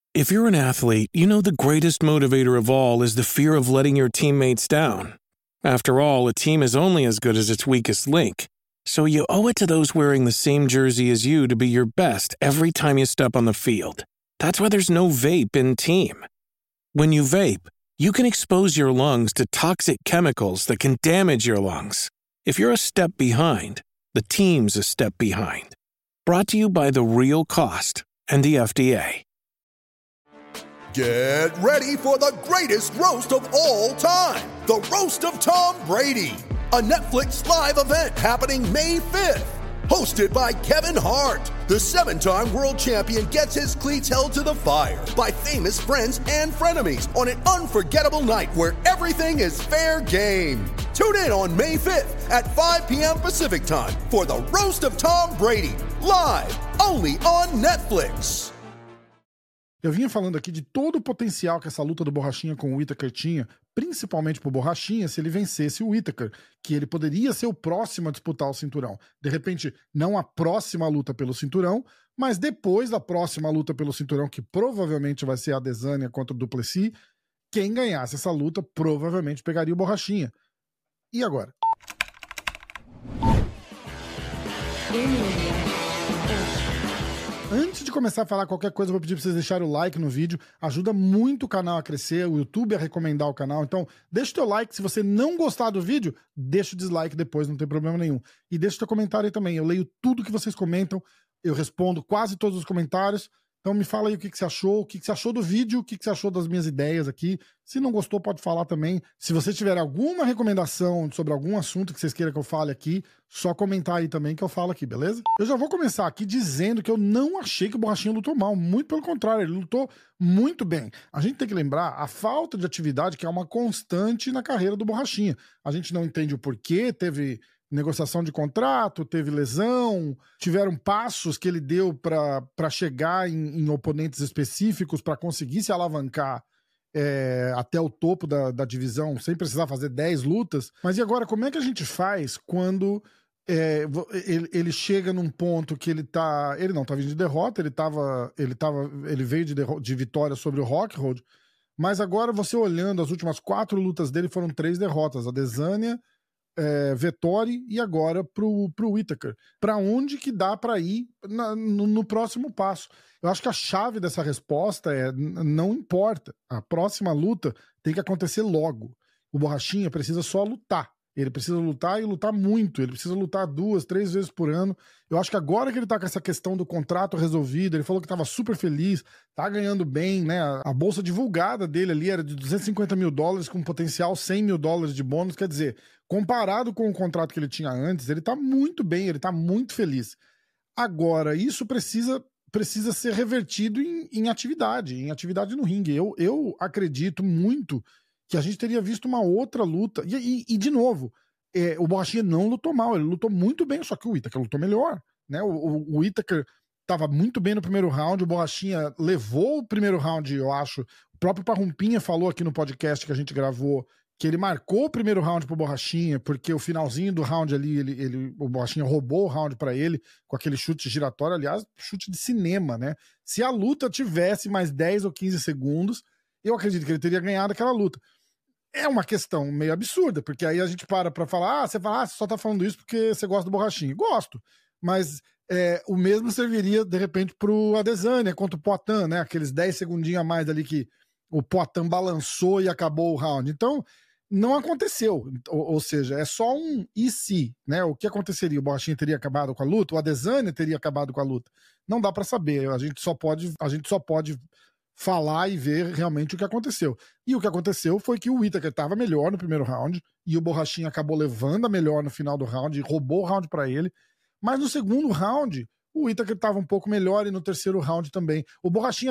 If you're an athlete, you know the greatest motivator of all is the fear of letting your teammates down. After all, a team is only as good as its weakest link. So you owe it to those wearing the same jersey as you to be your best every time you step on the field. That's why there's no vape in team. When you vape, you can expose your lungs to toxic chemicals that can damage your lungs. If you're a step behind, the team's a step behind. Brought to you by The Real Cost and the FDA. Get ready for the greatest roast of all time, the Roast of Tom Brady, a Netflix live event happening May 5th. Hosted by Kevin Hart, the 7-time world champion gets his cleats held to the fire by famous friends and frenemies on an unforgettable night where everything is fair game. Tune in on May 5th at 5 p.m. Pacific time for the Roast of Tom Brady, live only on Netflix. Eu vinha falando aqui de todo o potencial que essa luta do Borrachinha com o Whittaker tinha, principalmente pro Borrachinha, se ele vencesse o Whittaker, que ele poderia ser o próximo a disputar o cinturão. De repente, não a próxima luta pelo cinturão, mas depois da próxima luta pelo cinturão, que provavelmente vai ser a Adesanya contra o Duplessis, quem ganhasse essa luta provavelmente pegaria o Borrachinha. E agora? Antes de começar a falar qualquer coisa, eu vou pedir para vocês deixarem o like no vídeo. Ajuda muito o canal a crescer, o YouTube a recomendar o canal. Então, deixa o teu like. Se você não gostar do vídeo, deixa o dislike depois, não tem problema nenhum. E deixa o teu comentário aí também. Eu leio tudo que vocês comentam. Eu respondo quase todos os comentários. Então me fala aí o que você achou, o que você achou do vídeo, o que você achou das minhas ideias aqui. Se não gostou, pode falar também. Se você tiver alguma recomendação sobre algum assunto que vocês queiram que eu fale aqui, só comentar aí também que eu falo aqui, beleza? Eu já vou começar aqui dizendo que eu não achei que o Borrachinha lutou mal. Muito pelo contrário, ele lutou muito bem. A gente tem que lembrar a falta de atividade que é uma constante na carreira do Borrachinha. A gente não entende o porquê, teve negociação de contrato, teve lesão, tiveram passos que ele deu para chegar em oponentes específicos para conseguir se alavancar até o topo da divisão, sem precisar fazer 10 lutas. Mas e agora, como é que a gente faz quando ele chega num ponto que ele não tá vindo de derrota, ele veio de vitória sobre o Rockhold, mas agora você olhando as últimas 4 lutas dele foram 3 derrotas, a Adesanya, Vettori e agora pro Whittaker. Para onde que dá para ir no próximo passo? Eu acho que a chave dessa resposta não importa. A próxima luta tem que acontecer logo. O Borrachinha precisa só lutar. Ele precisa lutar e lutar muito. Ele precisa lutar 2, 3 vezes por ano. Eu acho que agora que ele tá com essa questão do contrato resolvido, ele falou que tava super feliz, tá ganhando bem, né? A bolsa divulgada dele ali era de $250 mil com potencial $100 mil de bônus. Quer dizer, comparado com o contrato que ele tinha antes, ele tá muito bem, ele tá muito feliz. Agora, isso precisa ser revertido em atividade no ringue. Eu acredito muito que a gente teria visto uma outra luta. E de novo, o Borrachinha não lutou mal, ele lutou muito bem, só que o Whittaker lutou melhor, né? O Whittaker estava muito bem no primeiro round, o Borrachinha levou o primeiro round, eu acho. O próprio Parrumpinha falou aqui no podcast que a gente gravou que ele marcou o primeiro round pro Borrachinha, porque o finalzinho do round ali, o Borrachinha roubou o round para ele com aquele chute giratório, aliás, chute de cinema, né? Se a luta tivesse mais 10 ou 15 segundos, eu acredito que ele teria ganhado aquela luta. É uma questão meio absurda, porque aí a gente para falar, você só tá falando isso porque você gosta do Borrachinha. Gosto, mas o mesmo serviria, de repente, pro Adesanya contra o Poatan, né? Aqueles 10 segundinhos a mais ali que o Poatan balançou e acabou o round. Então, não aconteceu. Ou seja, é só um e se, né? O que aconteceria? O Borrachinha teria acabado com a luta? O Adesanya teria acabado com a luta? Não dá para saber. A gente só pode falar e ver realmente o que aconteceu. E o que aconteceu foi que o Whittaker estava melhor no primeiro round e o Borrachinha acabou levando a melhor no final do round e roubou o round para ele. Mas no segundo round, o Whittaker estava um pouco melhor e no terceiro round também. O Borrachinha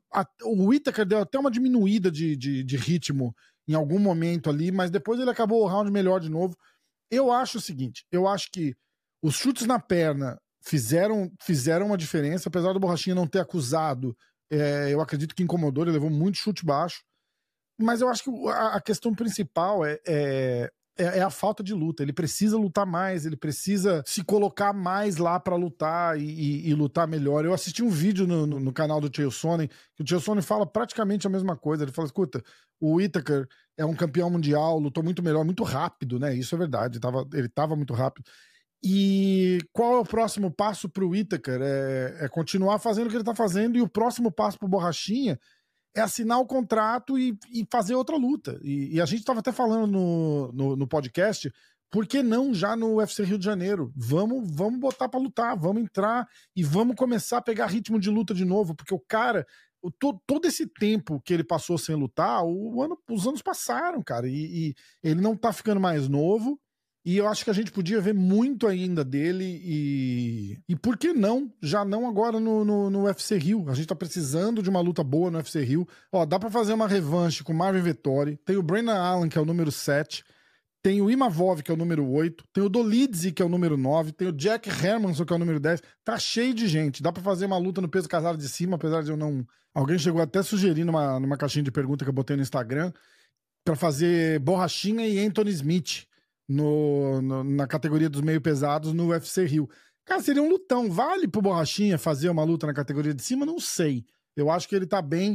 o Whittaker deu até uma diminuída de ritmo em algum momento ali, mas depois ele acabou o round melhor de novo. Eu acho o seguinte, eu acho que os chutes na perna fizeram uma diferença, apesar do Borrachinha não ter acusado. Eu acredito que incomodou, ele levou muito chute baixo, mas eu acho que a questão principal é a falta de luta. Ele precisa lutar mais, ele precisa se colocar mais lá pra lutar e lutar melhor. Eu assisti um vídeo no canal do Chael Sonnen, que o Chael Sonnen fala praticamente a mesma coisa. Ele fala, escuta, o Whittaker é um campeão mundial, lutou muito melhor, muito rápido, né? Isso é verdade, ele tava muito rápido. E qual é o próximo passo pro Whittaker? É continuar fazendo o que ele tá fazendo, e o próximo passo pro Borrachinha é assinar o contrato e fazer outra luta. E a gente estava até falando no podcast, por que não já no UFC Rio de Janeiro? Vamos botar para lutar, vamos entrar e vamos começar a pegar ritmo de luta de novo, porque o cara, todo esse tempo que ele passou sem lutar, os anos passaram, cara, e ele não tá ficando mais novo. E eu acho que a gente podia ver muito ainda dele e por que não? Já não agora no UFC Rio. A gente tá precisando de uma luta boa no UFC Rio. Ó, dá pra fazer uma revanche com o Marvin Vettori. Tem o Brendan Allen, que é o número 7. Tem o Imavov, que é o número 8. Tem o Dolidze, que é o número 9. Tem o Jack Hermanson, que é o número 10. Tá cheio de gente. Dá pra fazer uma luta no peso casado de cima, apesar de eu não... Alguém chegou até a sugerir numa caixinha de pergunta que eu botei no Instagram pra fazer Borrachinha e Anthony Smith na categoria dos meio pesados no UFC Rio. Cara, seria um lutão. Vale pro Borrachinha fazer uma luta na categoria de cima? Não sei. Eu acho que ele tá bem.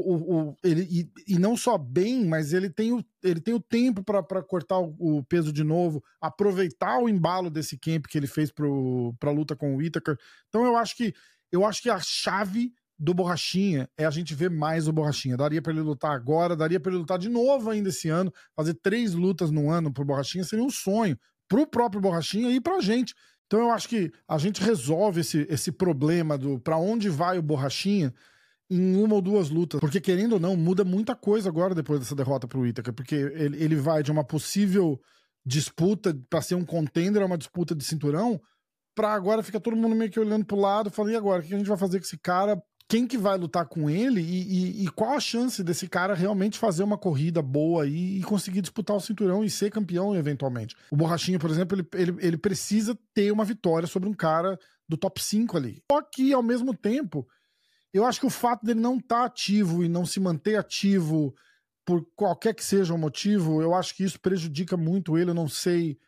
E não só bem, mas ele tem o tempo para cortar o peso de novo, aproveitar o embalo desse camp que ele fez pra luta com o Whittaker. Então eu acho que a chave do Borrachinha é a gente ver mais o Borrachinha. Daria pra ele lutar agora, daria pra ele lutar de novo ainda esse ano, fazer 3 lutas no ano pro Borrachinha seria um sonho pro próprio Borrachinha e pra gente. Então eu acho que a gente resolve esse problema do pra onde vai o Borrachinha em 1 ou 2 lutas, porque querendo ou não, muda muita coisa agora depois dessa derrota pro Whittaker, porque ele vai de uma possível disputa pra ser um contender a uma disputa de cinturão, pra agora fica todo mundo meio que olhando pro lado, falando, e agora, o que a gente vai fazer com esse cara? Quem que vai lutar com ele e qual a chance desse cara realmente fazer uma corrida boa e conseguir disputar o cinturão e ser campeão eventualmente. O Borrachinha, por exemplo, ele precisa ter uma vitória sobre um cara do top 5 ali. Só que, ao mesmo tempo, eu acho que o fato dele não estar ativo e não se manter ativo por qualquer que seja o motivo, eu acho que isso prejudica muito ele. Eu não sei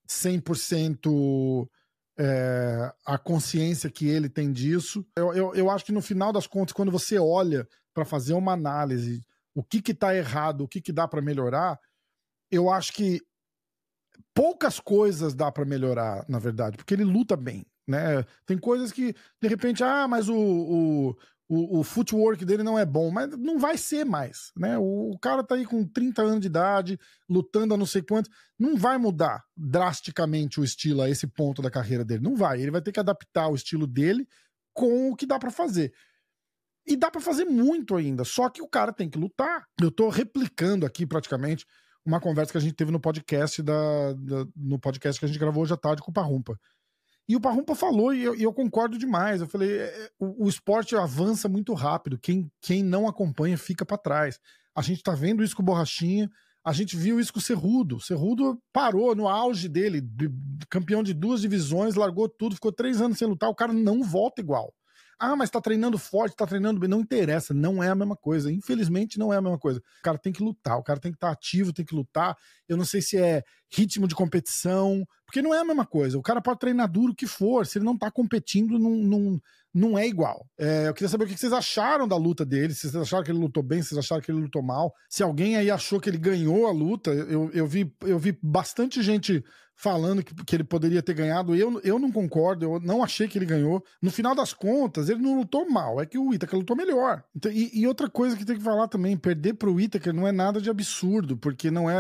100% a consciência que ele tem disso. Eu acho que no final das contas, quando você olha para fazer uma análise, o que tá errado, o que dá para melhorar, eu acho que poucas coisas dá para melhorar, na verdade, porque ele luta bem, né? Tem coisas que, de repente, mas o footwork dele não é bom, mas não vai ser mais, né? O cara tá aí com 30 anos de idade, lutando a não sei quanto, não vai mudar drasticamente o estilo a esse ponto da carreira dele, não vai. Ele vai ter que adaptar o estilo dele com o que dá pra fazer. E dá pra fazer muito ainda, só que o cara tem que lutar. Eu tô replicando aqui praticamente uma conversa que a gente teve no podcast no podcast que a gente gravou hoje à tarde com o Parrumpa. E o Parrumpa falou, e eu concordo demais. Eu falei, o esporte avança muito rápido. Quem não acompanha fica para trás. A gente tá vendo isso com o Borrachinha, a gente viu isso com o Cerrudo. O Cerrudo parou no auge dele, campeão de 2 divisões, largou tudo, ficou 3 anos sem lutar, o cara não volta igual. Mas tá treinando forte, tá treinando bem. Não interessa, não é a mesma coisa. Infelizmente, não é a mesma coisa. O cara tem que lutar, o cara tem que estar ativo, tem que lutar. Eu não sei se é ritmo de competição, porque não é a mesma coisa. O cara pode treinar duro o que for, se ele não tá competindo, não é igual. Eu queria saber o que vocês acharam da luta dele, se vocês acharam que ele lutou bem, se vocês acharam que ele lutou mal. Se alguém aí achou que ele ganhou a luta, eu vi bastante gente falando que ele poderia ter ganhado. Eu não concordo, eu não achei que ele ganhou. No final das contas, ele não lutou mal, é que o Whittaker lutou melhor. Então, e outra coisa que tem que falar também, perder pro Whittaker não é nada de absurdo, porque não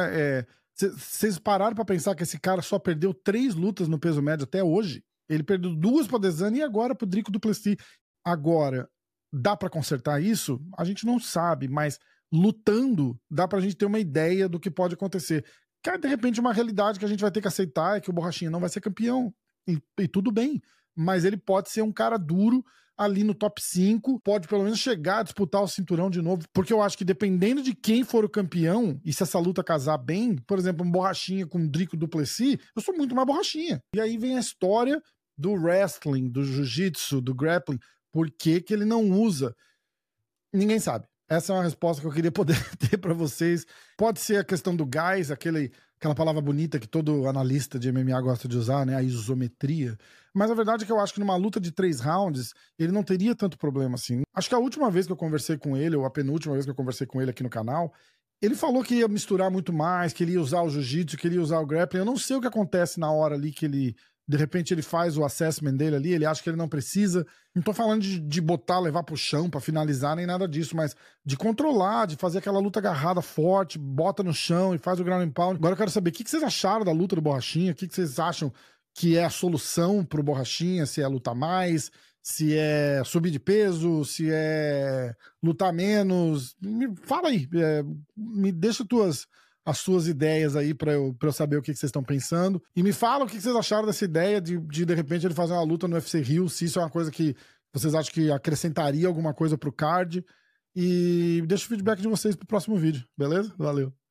vocês pararam pra pensar que esse cara só perdeu 3 lutas no peso médio até hoje? Ele perdeu 2 pro Adesanya e agora pro Dricus du Plessis. Agora, dá pra consertar isso? A gente não sabe, mas lutando, dá pra gente ter uma ideia do que pode acontecer. Cara, de repente, uma realidade que a gente vai ter que aceitar é que o Borrachinha não vai ser campeão. E tudo bem. Mas ele pode ser um cara duro ali no top 5, pode pelo menos chegar a disputar o cinturão de novo, porque eu acho que dependendo de quem for o campeão, e se essa luta casar bem, por exemplo, um Borrachinha com o Dricus du Plessis, eu sou muito mais Borrachinha. E aí vem a história do wrestling, do jiu-jitsu, do grappling. Por que ele não usa? Ninguém sabe. Essa é uma resposta que eu queria poder ter pra vocês. Pode ser a questão do gás, aquela palavra bonita que todo analista de MMA gosta de usar, né? A isometria. Mas a verdade é que eu acho que numa luta de 3 rounds, ele não teria tanto problema assim. Acho que a última vez que eu conversei com ele, ou a penúltima vez que eu conversei com ele aqui no canal, ele falou que ia misturar muito mais, que ele ia usar o jiu-jitsu, que ele ia usar o grappling. Eu não sei o que acontece na hora ali que ele... De repente ele faz o assessment dele ali, ele acha que ele não precisa. Não tô falando de botar, levar pro chão pra finalizar, nem nada disso, mas de controlar, de fazer aquela luta agarrada forte, bota no chão e faz o ground and pound. Agora eu quero saber o que vocês acharam da luta do Borrachinha, o que vocês acham que é a solução pro Borrachinha, se é lutar mais, se é subir de peso, se é lutar menos. Fala aí, me deixa as suas ideias aí pra eu saber o que vocês estão pensando. E me fala o que vocês acharam dessa ideia de repente ele fazer uma luta no UFC Rio, se isso é uma coisa que vocês acham que acrescentaria alguma coisa pro card. E deixa o feedback de vocês pro próximo vídeo, beleza? Valeu!